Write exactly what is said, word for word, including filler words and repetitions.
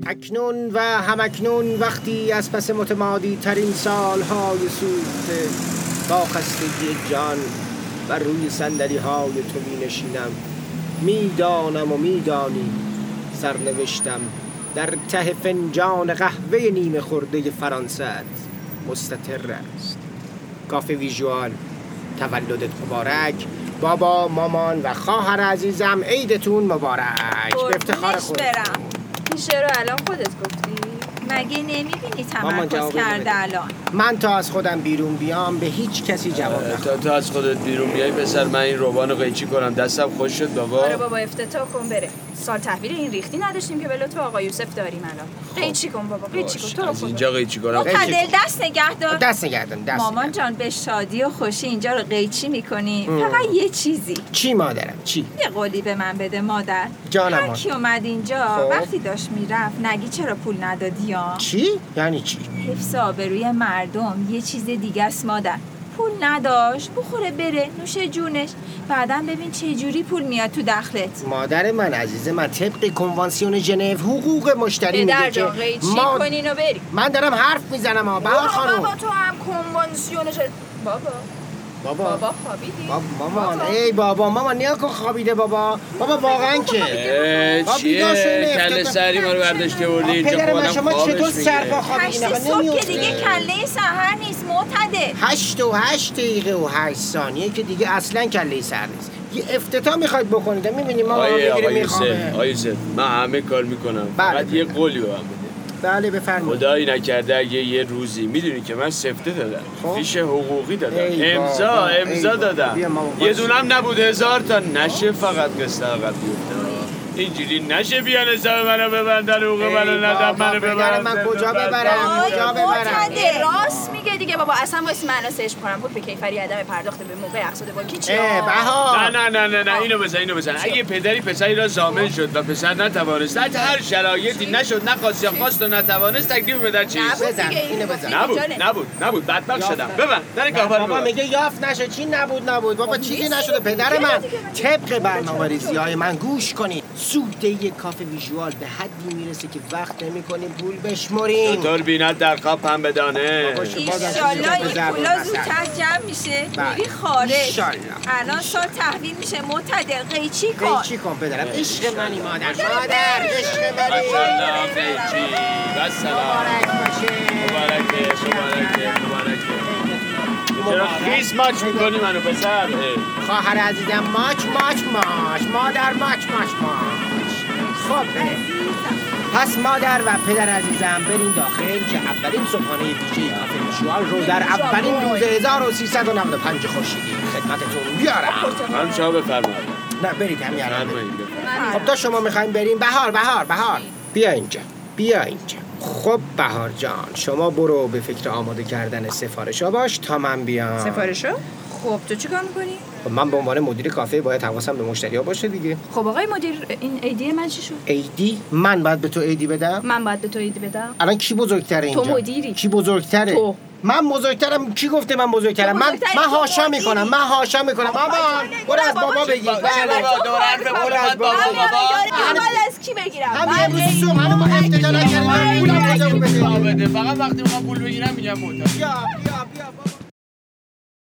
اکنون و همکنون وقتی از پس متمادی ترین سالهای سوخته با خستگی جان و روی صندلی های تو می نشینم، می دانم و می دانی سرنوشتم در ته فنجان قهوه نیمه خورده فرانسه مستتر است. کافه ویژوال، تولدت مبارک بابا، مامان و خواهر عزیزم، عیدتون مبارک. به افتخار خود برم. این شعر الان خودت گفتی؟ مگه نمیبینی تمرکز کرده الان؟ من تا از خودم بیرون بیام به هیچ کسی جواب ندم. تا تا از خودت بیرون بیای پسر، من این روبانو قیچی کنم. دستم خوش شد بابا. آره بابا افتتاح کن بره. سال تحویل این ریختی نداشتیم که به لطف آقا یوسف داریم الان. قیچی کن بابا، قیچی کن. تو رو از اینجا قیچی کنم. معتدل دست نگه دار. دست نگه دار. دست مامان جان به شادی و خوشی اینجا رو قیچی می‌کنی. فقط یه چیزی. چی مادرم؟ چی؟ یه قولی به من بده مادر. جانم. هر کی اومد اینجا خوب. وقتی داشت میرفت نگی چرا پول ندادی ها؟ چی؟ یعنی چی؟ حفظ آبروی مردم یه چیز دیگه است مادر. پول نداشت بخوره بره نوش جونش، بعداً ببین چه جوری پول میاد تو دخلت. مادر من عزیز من، طبق کنوانسیون ژنو حقوق مشتری میگه که ما کنین و بریم. من دارم حرف میزنم ها بهار خانم. بابا تو هم کنوانسیون ژنو. بابا بابا بابا خوابیدی؟ بابا مامان ای بابا مامان نیا کن خوابیده بابا. بابا واقعا که چیه کله سری ما رو برداشته بردی اینجا؟ پدر من شما چطور سرپا خوابیدین؟ هشت صبح که دیگه کله سحر نیست معتدل. هشت و هشت دقیقه و هشت ثانیه که دیگه اصلا کله سحر نیست. یه افتتاح میخواید بکنید میبینیم ما میگیریم میخوامه. آقا یوسف من همه کار میکنم، فقط یه قولی به من بده. بله بفرمایید. خدایی نکرده اگه یه روزی میدونی که من سفته دادم، فیش حقوقی دادم، امضا امضا دادم، یه دونم نبود هزار تا نشه فقط قصه عقب بیفته. اینجوری نشه بیان حساب منو ببندن حقوق منو ندن منو ببرن. من کجا ببرم کجا ببرم؟ راست میگه دیگه بابا. اصلا واسه منو سرچ کنم بود به کیفری عدم پرداخت به موقع اقساط بانکی چیه؟ بهار نه نه نه نه نه اینو بزن اینو بزن. اگه پدری پسری را ضامن شد و پسر نتوانست در هر شرایطی نشد نخواست یا خواست و نتوانست تکلیف به چی؟ بزن اینو بزن. نبود نبود نبود بدبخت شدم. ببن در گاهوار بابا میگه یافت نشه. چی نبود نبود بابا چیزی نشده پدر من. طبق برنامه‌ریزی‌های من گوش کنید. سوخته یک کافه ویژوال به حدی میرسه که وقت نمی‌کنیم پول بشمریم. چطور بیند در خواب هم بدانه. ایشالله این پولا زودتر جمع میشه میری خارج. الان سال تحویل میشه معتدل قیچی کن. قیچی کن پدرم. عشق منی مادر. مادر عشق منی. ماشاءالله قیچی و سلام. مبارک باشه. مبارکه مبارکه مبارکه. چرا خیس ماچ میکنی منو پسر؟ خواهر عزیزم ماچ ماچ ماچ. مادر ماچ ماچ ماچ. خب پس مادر و پدر عزیزم برین داخل که اولین صبحانه ویژه کافه ویژوال رو در اولین روز هزار و سیصد و نود و پنج خورشیدی خدمتتون بیارم. خانم شما بفرمایید. نه برید هم یارم. خب تا شما میخواین بریم. بهار بهار بهار بیا اینجا بیا اینجا. خب بهار جان شما برو به فکر آماده کردن سفارشا باش تا من بیام. سفارشا؟ خب تو چیکار میکنی؟ خب من به عنوان مدیر کافه باید حواسم به مشتری‌ها باشه دیگه. خب آقای مدیر این ایدی من چی شد؟ ایدی؟ من باید به تو ایدی بدم؟ من باید به تو ایدی بدم؟ الان کی بزرگتره اینجا؟ تو مدیری. کی بزرگتره؟ تو. من بزرگترم. کی گفته من بزرگترم؟ من من هاشا میکنم. من هاشا میکنم. مامان برو از بابا بگیر. بابا دور حرف برو از بابا بابا. از کی بگیرم؟ همین امروز صبح هنوز ما افتتاح نکردیم. پولم کجا بده؟ فقط وقتی میخوام پول بگیرم میگم معتاد. یا یا